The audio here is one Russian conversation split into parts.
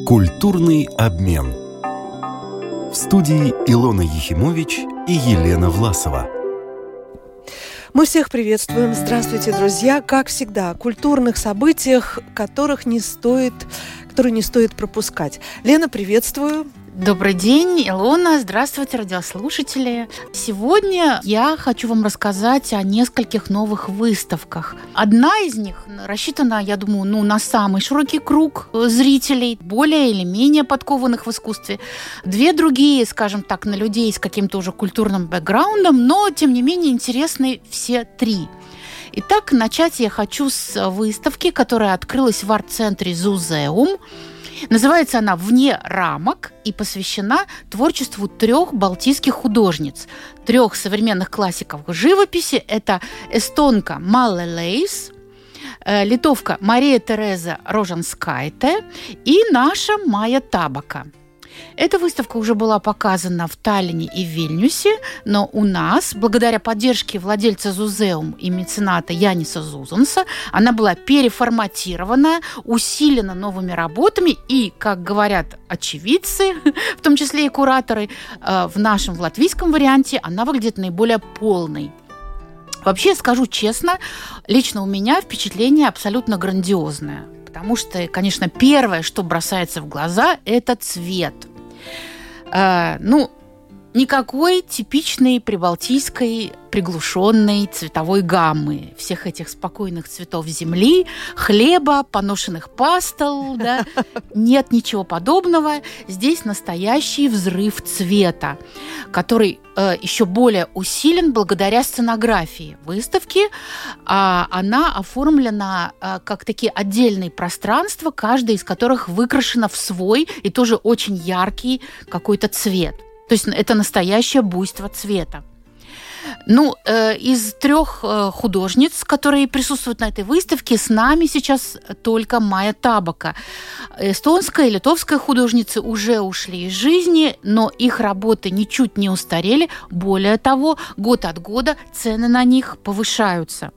Культурный обмен. В студии Илона Ехимович и Елена Власова. Мы всех приветствуем. Здравствуйте, друзья. Как всегда, о культурных событиях, которые не стоит пропускать. Лена, приветствую. Добрый день, Илона. Здравствуйте, радиослушатели. Сегодня я хочу вам рассказать о нескольких новых выставках. Одна из них рассчитана, я думаю, на самый широкий круг зрителей, более или менее подкованных в искусстве. Две другие, скажем так, на людей с каким-то уже культурным бэкграундом, но, тем не менее, интересны все три. Итак, начать я хочу с выставки, которая открылась в арт-центре «Зузеум». Называется она «Вне рамок» и посвящена творчеству 3 балтийских художниц, 3 современных классиков живописи. Это эстонка Мале Лейс, литовка Мария Тереза Рожанскайте и наша Майя Табака. Эта выставка уже была показана в Таллине и Вильнюсе, но у нас, благодаря поддержке владельца Зузеум и мецената Яниса Зузанса, она была переформатирована, усилена новыми работами и, как говорят очевидцы, в том числе и кураторы, в нашем, в латвийском варианте она выглядит наиболее полной. Вообще, скажу честно, лично у меня впечатление абсолютно грандиозное. Потому что, конечно, первое, что бросается в глаза, это цвет. Никакой типичной прибалтийской приглушенной цветовой гаммы всех этих спокойных цветов земли, хлеба, поношенных пастел, да, нет ничего подобного. Здесь настоящий взрыв цвета, который еще более усилен благодаря сценографии выставки. Она оформлена как такие отдельные пространства, каждое из которых выкрашено в свой и тоже очень яркий какой-то цвет. То есть это настоящее буйство цвета. Из 3 художниц, которые присутствуют на этой выставке, с нами сейчас только Майя Табака. Эстонская и литовская художницы уже ушли из жизни, но их работы ничуть не устарели. Более того, год от года цены на них повышаются.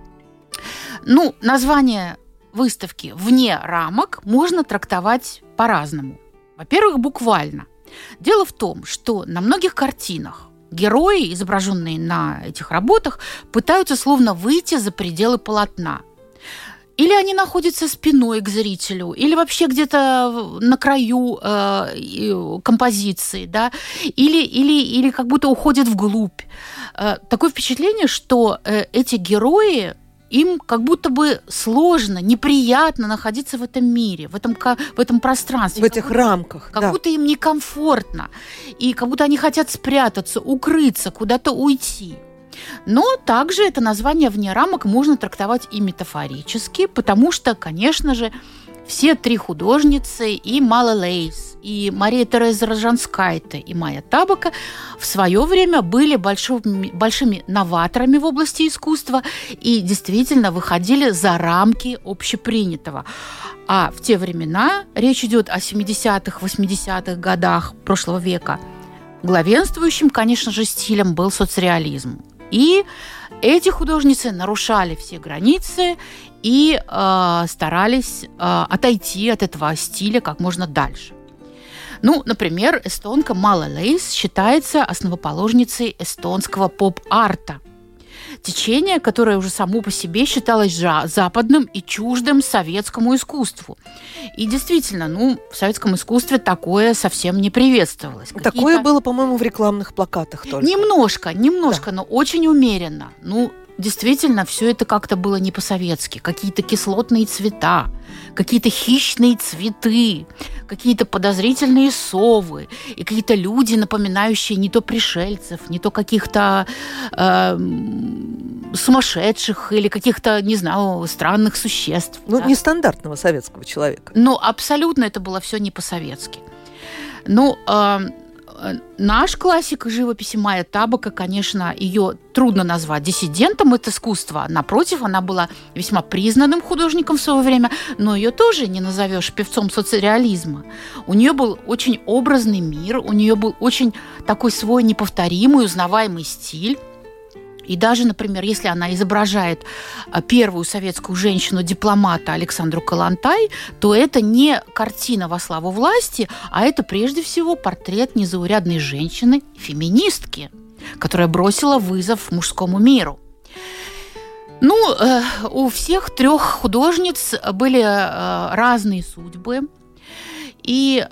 Название выставки «Вне рамок» можно трактовать по-разному. Во-первых, буквально. Дело в том, что на многих картинах герои, изображенные на этих работах, пытаются словно выйти за пределы полотна. Или они находятся спиной к зрителю, или вообще где-то на краю композиции, да? или как будто уходят вглубь. Такое впечатление, что эти герои, им как будто бы сложно, неприятно находиться в этом мире, в этом пространстве. В этих рамках. Как будто им некомфортно. И как будто они хотят спрятаться, укрыться, куда-то уйти. Но также это название «Вне рамок» можно трактовать и метафорически, потому что, конечно же, все 3 художницы, и Мале Лейс, и Мария Тереза Рожанскайте, и Майя Табака, в свое время были большими новаторами в области искусства и действительно выходили за рамки общепринятого. А в те времена, речь идет о 70-х, 80-х годах прошлого века, главенствующим, конечно же, стилем был соцреализм. И эти художницы нарушали все границы и старались отойти от этого стиля как можно дальше. Например, эстонка Мале Лейс считается основоположницей эстонского поп-арта. Течение, которое уже само по себе считалось западным и чуждым советскому искусству. И действительно, в советском искусстве такое совсем не приветствовалось. Такое было, по-моему, в рекламных плакатах только. Немножко, да. Но очень умеренно. Действительно, все это как-то было не по-советски. Какие-то кислотные цвета, какие-то хищные цветы, какие-то подозрительные совы и какие-то люди, напоминающие не то пришельцев, не то каких-то сумасшедших или каких-то, не знаю, странных существ. Нестандартного советского человека. Абсолютно это было все не по-советски. Наш классик живописи Майя Табака, конечно, ее трудно назвать диссидентом от искусства. Напротив, она была весьма признанным художником в свое время, но ее тоже не назовешь певцом соцреализма. У нее был очень образный мир, у нее был очень такой свой неповторимый, узнаваемый стиль. И даже, например, если она изображает первую советскую женщину-дипломата Александру Калантай, то это не картина во славу власти, а это прежде всего портрет незаурядной женщины, феминистки, которая бросила вызов мужскому миру. У всех 3 художниц были разные судьбы. И,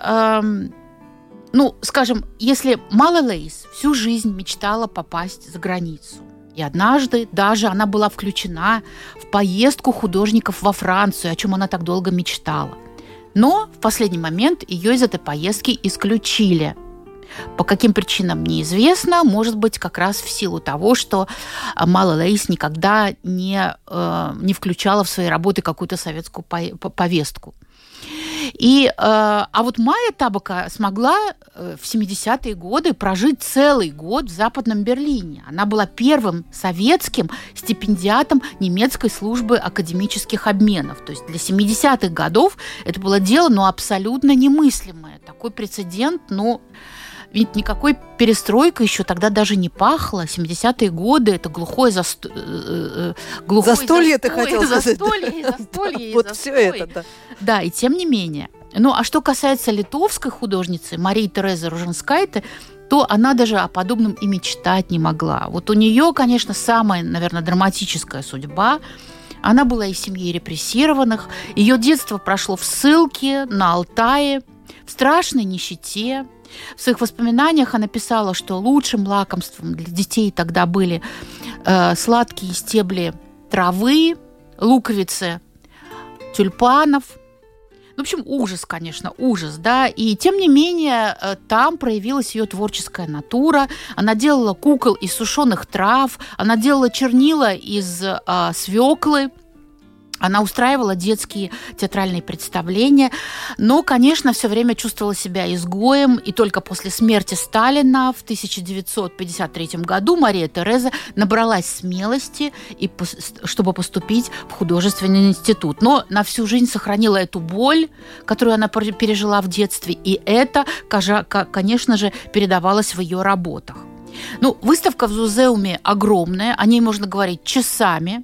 скажем, если Мала Лейс всю жизнь мечтала попасть за границу, и однажды даже она была включена в поездку художников во Францию, о чем она так долго мечтала. Но в последний момент ее из этой поездки исключили. По каким причинам неизвестно, может быть, как раз в силу того, что Мала Лейс никогда не включала в свои работы какую-то советскую повестку. А вот Майя Табака смогла в 70-е годы прожить целый год в Западном Берлине. Она была первым советским стипендиатом немецкой службы академических обменов. То есть для 70-х годов это было дело, абсолютно немыслимое. Такой прецедент, ведь никакой перестройкой еще тогда даже не пахло. 70-е годы – это глухое застолье, ты хотела сказать. Застолье. Вот все это, да. Да, и тем не менее. А что касается литовской художницы Марии Терезы Ружинскайте, то она даже о подобном и мечтать не могла. Вот у нее, конечно, самая, наверное, драматическая судьба. Она была из семьи репрессированных. Ее детство прошло в ссылке, на Алтае, в страшной нищете. В своих воспоминаниях она писала, что лучшим лакомством для детей тогда были сладкие стебли травы, луковицы, тюльпанов. В общем, ужас, конечно, ужас, да. И тем не менее, там проявилась ее творческая натура. Она делала кукол из сушеных трав, она делала чернила из свеклы. Она устраивала детские театральные представления, но, конечно, все время чувствовала себя изгоем, и только после смерти Сталина в 1953 году Мария Тереза набралась смелости, чтобы поступить в художественный институт. Но на всю жизнь сохранила эту боль, которую она пережила в детстве, и это, конечно же, передавалось в ее работах. Выставка в Зузеуме огромная, о ней можно говорить часами.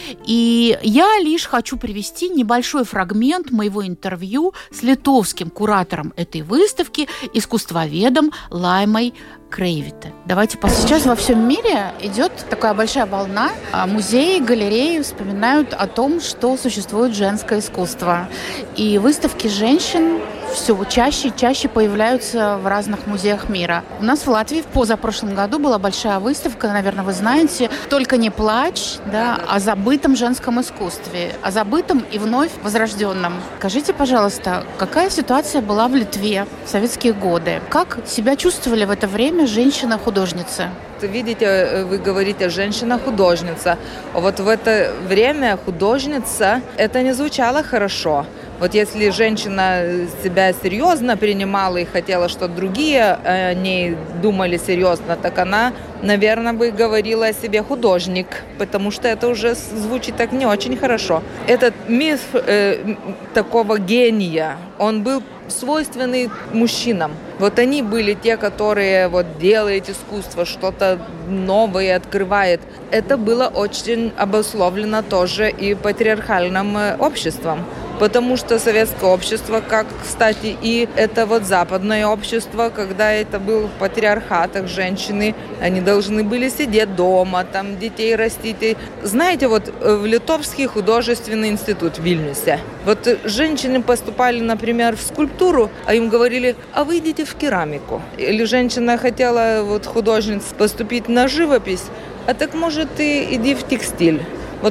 И я лишь хочу привести небольшой фрагмент моего интервью с литовским куратором этой выставки, искусствоведом Лаймой Крейвите. Давайте послушаем. Сейчас во всем мире идет такая большая волна. Музеи, галереи вспоминают о том, что существует женское искусство. И выставки женщин все чаще и чаще появляются в разных музеях мира. У нас в Латвии в позапрошлом году была большая выставка, наверное, вы знаете, «Только не плачь», да, о забытом женском искусстве, о забытом и вновь возрожденном. Скажите, пожалуйста, какая ситуация была в Литве в советские годы? Как себя чувствовали в это время женщины-художницы? Видите, вы говорите «женщина-художница». Вот в это время художница, это не звучало хорошо. Вот если женщина себя серьезно принимала и хотела, чтобы другие о ней думали серьезно, так она, наверное, бы говорила о себе художник, потому что это уже звучит так не очень хорошо. Этот миф такого гения, он был свойственный мужчинам. Вот они были те, которые делают искусство, что-то новое открывают. Это было очень обусловлено тоже и патриархальным обществом. Потому что советское общество, как, кстати, и это западное общество, когда это был в патриархатах, женщины, они должны были сидеть дома, там детей растить. Знаете, в Литовский художественный институт в Вильнюсе, женщины поступали, например, в скульптуру, а им говорили, а вы идите в керамику. Или женщина хотела, художница, поступить на живопись, а так, может, ты иди в текстиль.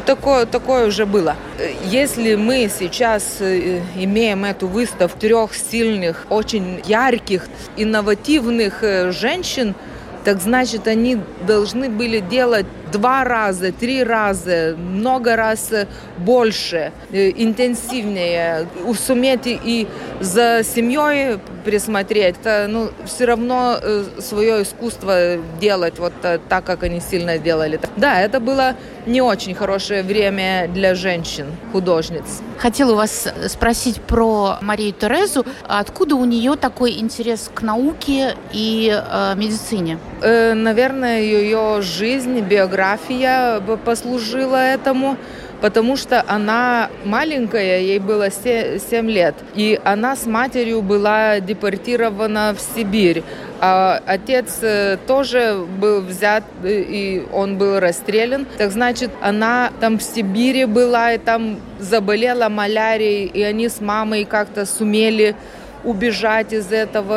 Такое уже было. Если мы сейчас имеем эту выставку 3 сильных, очень ярких, инновативных женщин, так значит, они должны были делать 2 раза, 3 раза, много раз больше, интенсивнее, суметь и за семьей присмотреть, все равно свое искусство делать так, как они сильно делали. Да, это было не очень хорошее время для женщин, художниц. Хотела у вас спросить про Марию Терезу. Откуда у нее такой интерес к науке и медицине? Наверное, ее жизнь, биография география послужила этому, потому что она маленькая, ей было 7 лет, и она с матерью была депортирована в Сибирь. А отец тоже был взят, и он был расстрелян. Так значит, она там в Сибири была, и там заболела малярией, и они с мамой как-то сумели убежать из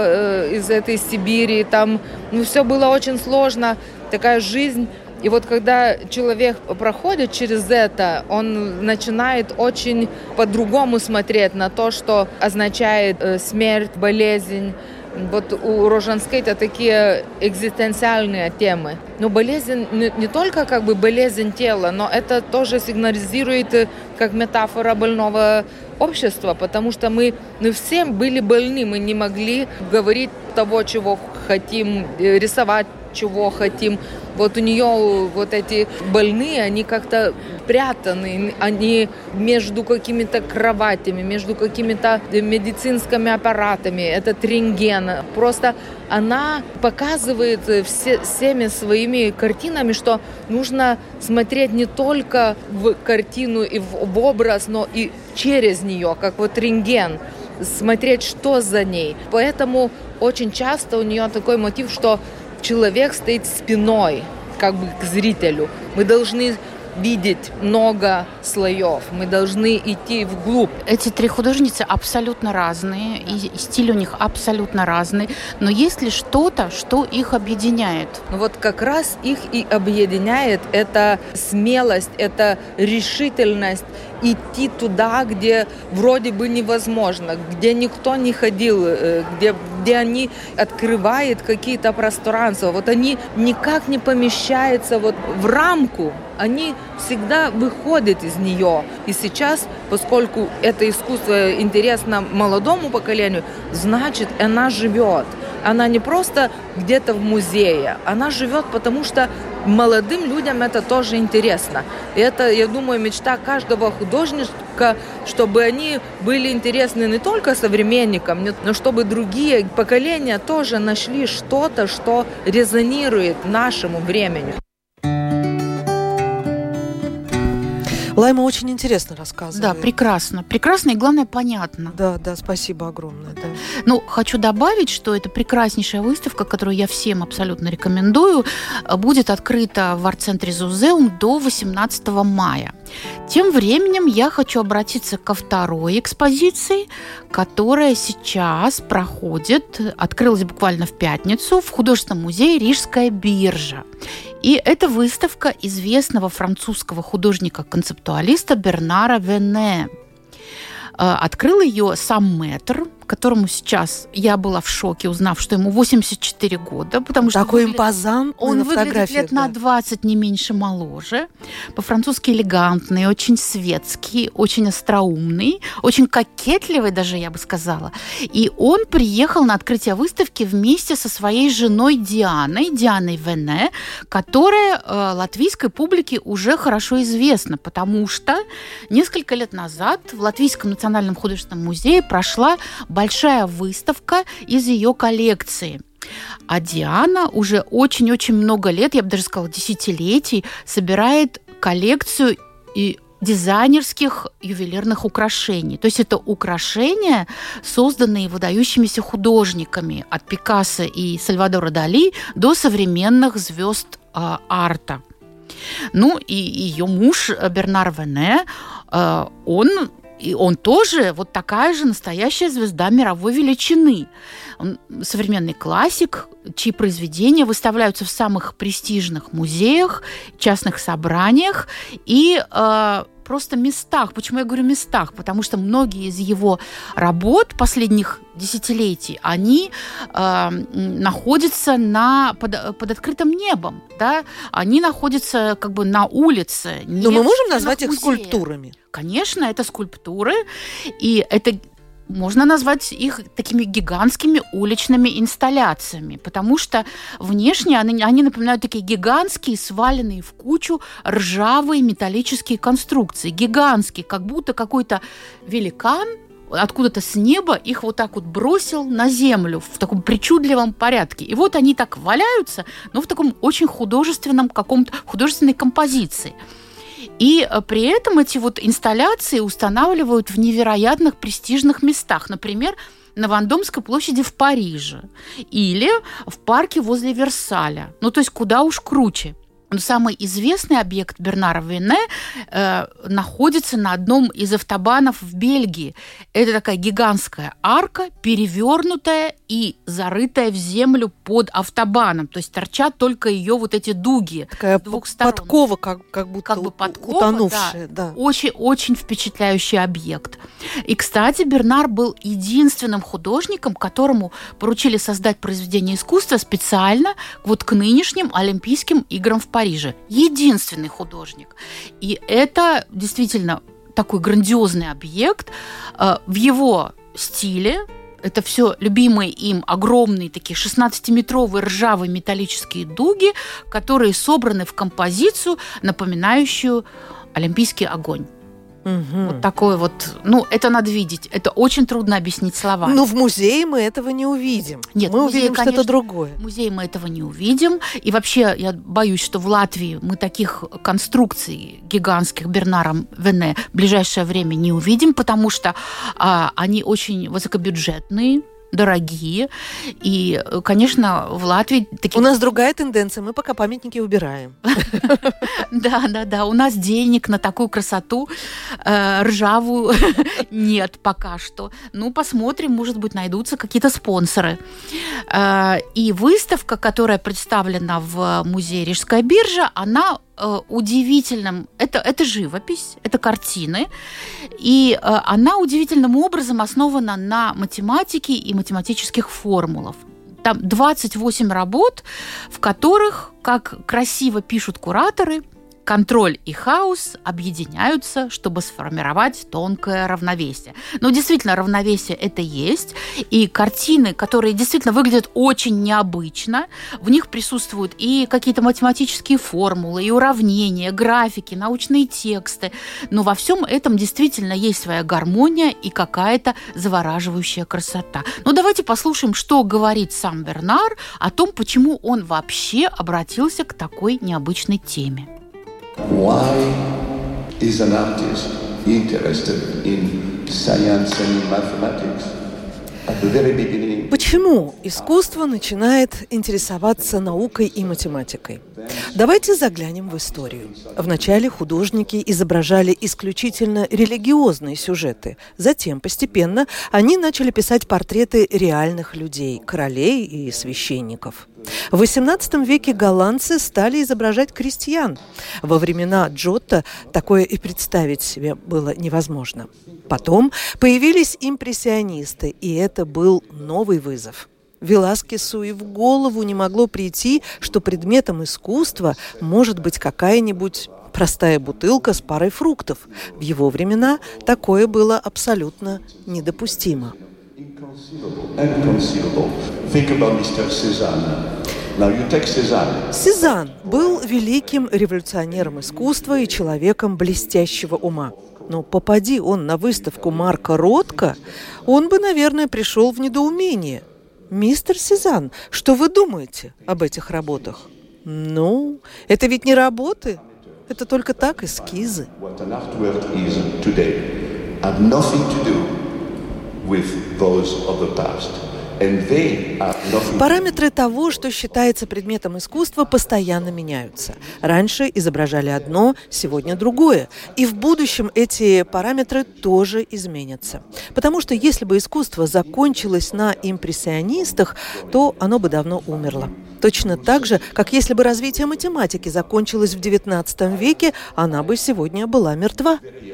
этой Сибири. Там, все было очень сложно, такая жизнь. И вот когда человек проходит через это, он начинает очень по-другому смотреть на то, что означает смерть, болезнь. Вот у Рожанской-то такие экзистенциальные темы. Но болезнь не только как бы болезнь тела, но это тоже сигнализирует как метафора больного общества, потому что мы все были больны, мы не могли говорить того, чего хотим, рисовать, чего хотим. Вот у нее вот эти больные, они как-то прятаны, они между какими-то кроватями, между какими-то медицинскими аппаратами. Это рентген. Просто она показывает всеми своими картинами, что нужно смотреть не только в картину и в образ, но и через нее, как вот рентген, смотреть, что за ней. Поэтому очень часто у нее такой мотив, что человек стоит спиной как бы к зрителю. Мы должны видеть много слоев, мы должны идти вглубь. Эти три художницы абсолютно разные, и стиль у них абсолютно разный, но есть ли что-то, что их объединяет? Вот как раз их и объединяет это смелость, это решительность идти туда, где вроде бы невозможно, где никто не ходил, где они открывают какие-то пространства. Вот они никак не помещаются вот в рамку, они всегда выходят из нее. И сейчас, поскольку это искусство интересно молодому поколению, значит, она живет. Она не просто где-то в музее, она живет, потому что молодым людям это тоже интересно. И это, я думаю, мечта каждого художника, чтобы они были интересны не только современникам, но чтобы другие поколения тоже нашли что-то, что резонирует нашему времени. Лайма очень интересно рассказывает. Да, прекрасно. Прекрасно и, главное, понятно. Да, спасибо огромное. Да. Ну, хочу добавить, что это прекраснейшая выставка, которую я всем абсолютно рекомендую, будет открыта в арт-центре Зузеум до 18 мая. Тем временем я хочу обратиться ко второй экспозиции, которая сейчас проходит, открылась буквально в пятницу, в художественном музее «Рижская биржа». И это выставка известного французского художника-концептуалиста Бернара Вене. Открыл ее сам мэтр, которому сейчас я была в шоке, узнав, что ему 84 года, потому что такой импозантный он выглядит лет на 20, не меньше, моложе, по-французски элегантный, очень светский, очень остроумный, очень кокетливый даже, я бы сказала. И он приехал на открытие выставки вместе со своей женой Дианой Вене, которая латвийской публике уже хорошо известна, потому что несколько лет назад в Латвийском национальном художественном музее прошла большая выставка из ее коллекции. А Диана уже очень-очень много лет, я бы даже сказала, десятилетий, собирает коллекцию и дизайнерских ювелирных украшений. То есть это украшения, созданные выдающимися художниками от Пикассо и Сальвадора Дали до современных звезд арта. Ну и ее муж Бернар Вене, он тоже вот такая же настоящая звезда мировой величины. Он современный классик, чьи произведения выставляются в самых престижных музеях, частных собраниях и просто местах. Почему я говорю местах? Потому что многие из его работ последних десятилетий, они находятся под открытым небом. Да? Они находятся как бы на улице. Но мы можем назвать их скульптурами? Конечно, это скульптуры, и это можно назвать их такими гигантскими уличными инсталляциями, потому что внешне они напоминают такие гигантские, сваленные в кучу ржавые металлические конструкции. Гигантские, как будто какой-то великан откуда-то с неба их вот так вот бросил на землю в таком причудливом порядке. И вот они так валяются, но в таком очень художественном каком-то художественной композиции. И при этом эти вот инсталляции устанавливают в невероятных престижных местах. Например, на Вандомской площади в Париже или в парке возле Версаля. Ну, то есть куда уж круче. Но самый известный объект Бернара Вене находится на одном из автобанов в Бельгии. Это такая гигантская арка, перевернутая и зарытая в землю под автобаном. То есть торчат только ее вот эти дуги такая с двух сторон. Подкова, как будто подкова, утонувшая. Да. Очень впечатляющий объект. И, кстати, Бернар был единственным художником, которому поручили создать произведение искусства специально вот к нынешним Олимпийским играм в Париже. Единственный художник. И это действительно такой грандиозный объект. В его стиле это все любимые им огромные такие 16-метровые ржавые металлические дуги, которые собраны в композицию, напоминающую олимпийский огонь. Угу. Вот такое вот, это надо видеть. Это очень трудно объяснить словами. Но в музее мы этого не увидим. Нет, мы музее, увидим конечно, что-то другое. В музее мы этого не увидим. И вообще, я боюсь, что в Латвии мы таких конструкций гигантских Бернаром Вене в ближайшее время не увидим, потому что они очень высокобюджетные, дорогие. И, конечно, в Латвии... У нас другая тенденция. Мы пока памятники убираем. Да. У нас денег на такую красоту ржавую нет пока что. Посмотрим, может быть, найдутся какие-то спонсоры. И выставка, которая представлена в музее Рижская биржа, она удивительным... Это живопись, это картины, и она удивительным образом основана на математике и математических формулах. Там 28 работ, в которых, как красиво пишут кураторы, контроль и хаос объединяются, чтобы сформировать тонкое равновесие. Действительно, равновесие это есть. И картины, которые действительно выглядят очень необычно, в них присутствуют и какие-то математические формулы, и уравнения, графики, научные тексты. Но во всем этом действительно есть своя гармония и какая-то завораживающая красота. Давайте послушаем, что говорит сам Бернар о том, почему он вообще обратился к такой необычной теме. Why is an artist interested in science and mathematics? At the very beginning, почему искусство начинает интересоваться наукой и математикой? Давайте заглянем в историю. Вначале художники изображали исключительно религиозные сюжеты. Затем, постепенно, они начали писать портреты реальных людей, королей и священников. В XVIII веке голландцы стали изображать крестьян. Во времена Джотто такое и представить себе было невозможно. Потом появились импрессионисты, и это был новый вызов. Веласкесу и в голову не могло прийти, что предметом искусства может быть какая-нибудь простая бутылка с парой фруктов. В его времена такое было абсолютно недопустимо. Сезанн был великим революционером искусства и человеком блестящего ума. Но попади он на выставку Марка Ротко, он бы, наверное, пришел в недоумение. «Мистер Сезанн, что вы думаете об этих работах?» Это ведь не работы, это только так, эскизы. Параметры того, что считается предметом искусства, постоянно меняются. Раньше изображали одно, сегодня другое. И в будущем эти параметры тоже изменятся. Потому что если бы искусство закончилось на импрессионистах, то оно бы давно умерло. Точно так же, как если бы развитие математики закончилось в XIX веке, она бы сегодня была мертва.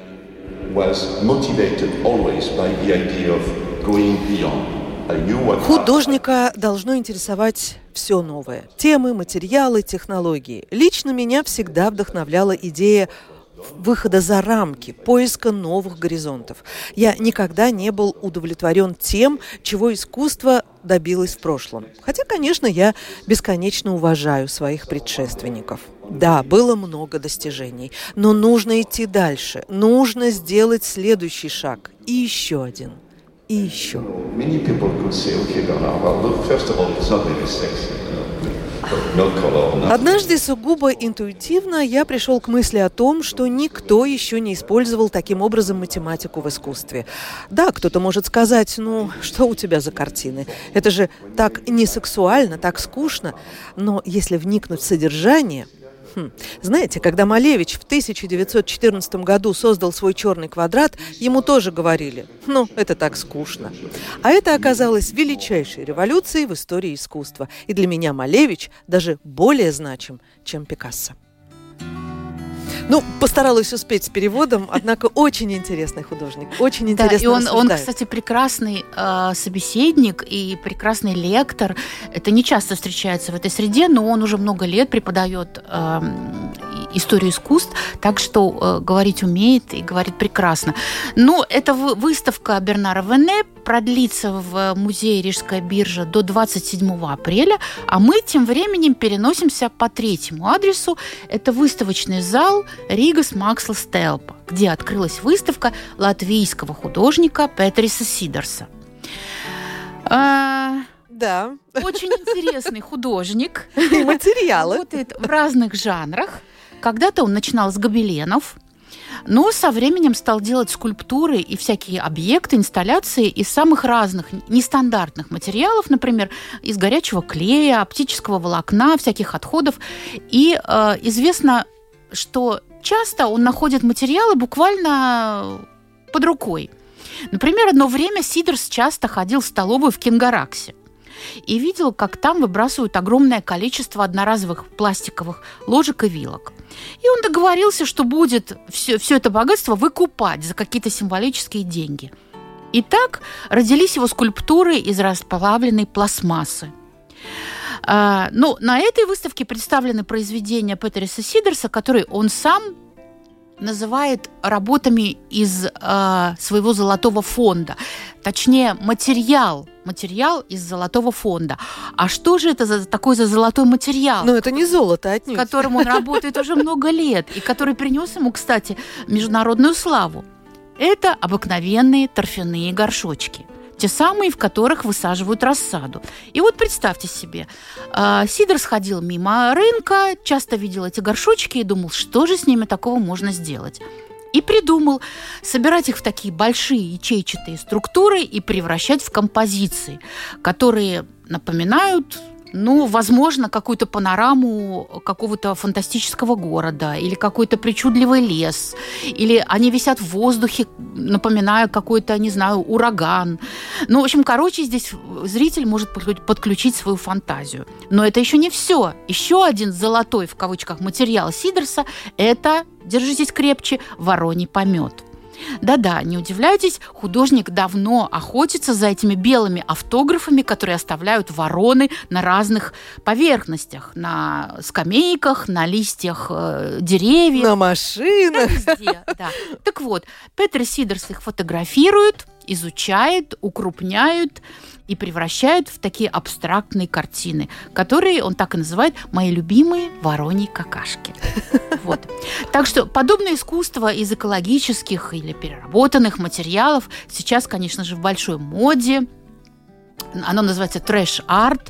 Художника должно интересовать все новое. Темы, материалы, технологии. Лично меня всегда вдохновляла идея выхода за рамки, поиска новых горизонтов. Я никогда не был удовлетворен тем, чего искусство добилось в прошлом. Хотя, конечно, я бесконечно уважаю своих предшественников. Да, было много достижений, но нужно идти дальше. Нужно сделать следующий шаг и еще один. и еще. Many people could say, okay, well, look, first of all, it's not very sexy. Однажды сугубо интуитивно я пришел к мысли о том, что никто еще не использовал таким образом математику в искусстве. Да, кто-то может сказать, ну, что у тебя за картины? Это же так несексуально, так скучно. Но если вникнуть в содержание... Знаете, когда Малевич в 1914 году создал свой «Черный квадрат», ему тоже говорили, ну, это так скучно. А это оказалось величайшей революцией в истории искусства. И для меня Малевич даже более значим, чем Пикассо. Ну, постаралась успеть с переводом, однако очень интересный художник, очень интересно рассуждает. Он, кстати, прекрасный собеседник и прекрасный лектор. Это не часто встречается в этой среде, но он уже много лет преподает историю искусств, так что говорить умеет и говорит прекрасно. Ну, эта выставка Бернара Вене продлится в музее Рижская биржа до 27 апреля, а мы тем временем переносимся по третьему адресу. Это выставочный зал Рīgas Mākslas telpa, где открылась выставка латвийского художника Петериса Сидерса. Да. Очень интересный художник. И материалы. Работает в разных жанрах. Когда-то он начинал с гобеленов, но со временем стал делать скульптуры и всякие объекты, инсталляции из самых разных нестандартных материалов, например, из горячего клея, оптического волокна, всяких отходов. И известно, что часто он находит материалы буквально под рукой. Например, одно время Сидерс часто ходил в столовую в Кингараксе и видел, как там выбрасывают огромное количество одноразовых пластиковых ложек и вилок. И он договорился, что будет все это богатство выкупать за какие-то символические деньги. И так родились его скульптуры из расплавленной пластмассы. Ну, на этой выставке представлены произведения Петериса Сидерса, которые он сам называет работами из своего золотого фонда. Точнее, материал из золотого фонда. А что же это такой за золотой материал? Ну, это не золото отнюдь. С которым он работает уже много лет, и который принес ему, кстати, международную славу. Это обыкновенные торфяные горшочки. Те самые, в которых высаживают рассаду. И вот представьте себе, Сидерс ходил мимо рынка, часто видел эти горшочки и думал, что же с ними такого можно сделать. И придумал собирать их в такие большие ячейчатые структуры и превращать в композиции, которые напоминают, ну, возможно, какую-то панораму какого-то фантастического города или какой-то причудливый лес, или они висят в воздухе, напоминая какой-то, не знаю, ураган. Ну, в общем, здесь зритель может подключить свою фантазию. Но это еще не все. Еще один золотой, в кавычках, материал Сидерса – это, держитесь крепче, вороний помет. Да-да, не удивляйтесь, художник давно охотится за этими белыми автографами, которые оставляют вороны на разных поверхностях, на скамейках, на листьях деревьев. На машинах. Везде, да. Так вот, Петер Сидерс их фотографирует, изучает, укрупняет и превращает в такие абстрактные картины, которые он так и называет «мои любимые вороньи какашки». Вот. Так что подобное искусство из экологических или переработанных материалов сейчас, конечно же, в большой моде. Оно называется трэш-арт.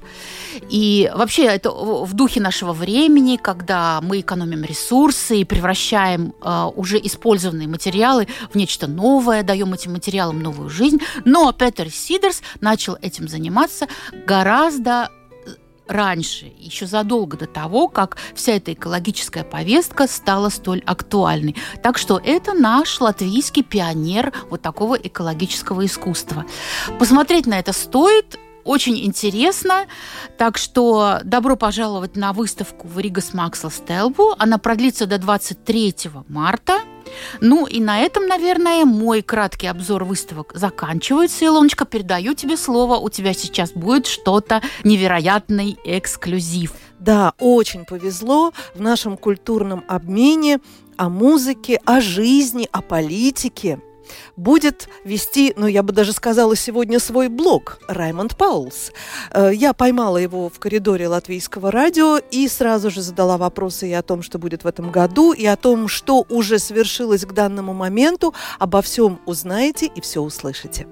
И вообще это в духе нашего времени, когда мы экономим ресурсы и превращаем уже использованные материалы в нечто новое, даем этим материалам новую жизнь. Но Петер Сидерс начал этим заниматься гораздо раньше, еще задолго до того, как вся эта экологическая повестка стала столь актуальной. Так что это наш латвийский пионер вот такого экологического искусства. Посмотреть на это стоит, очень интересно. Так что добро пожаловать на выставку в Рīgas Mākslas telpu. Она продлится до 23 марта. Ну и на этом, наверное, мой краткий обзор выставок заканчивается. Илоночка, передаю тебе слово. У тебя сейчас будет что-то невероятный эксклюзив. Да, очень повезло в нашем культурном обмене о музыке, о жизни, о политике. Будет вести, я бы даже сказала, сегодня свой блог Раймонд Паулс. Я поймала его в коридоре Латвийского радио и сразу же задала вопросы и о том, что будет в этом году, и о том, что уже свершилось к данному моменту. Обо всем узнаете и все услышите.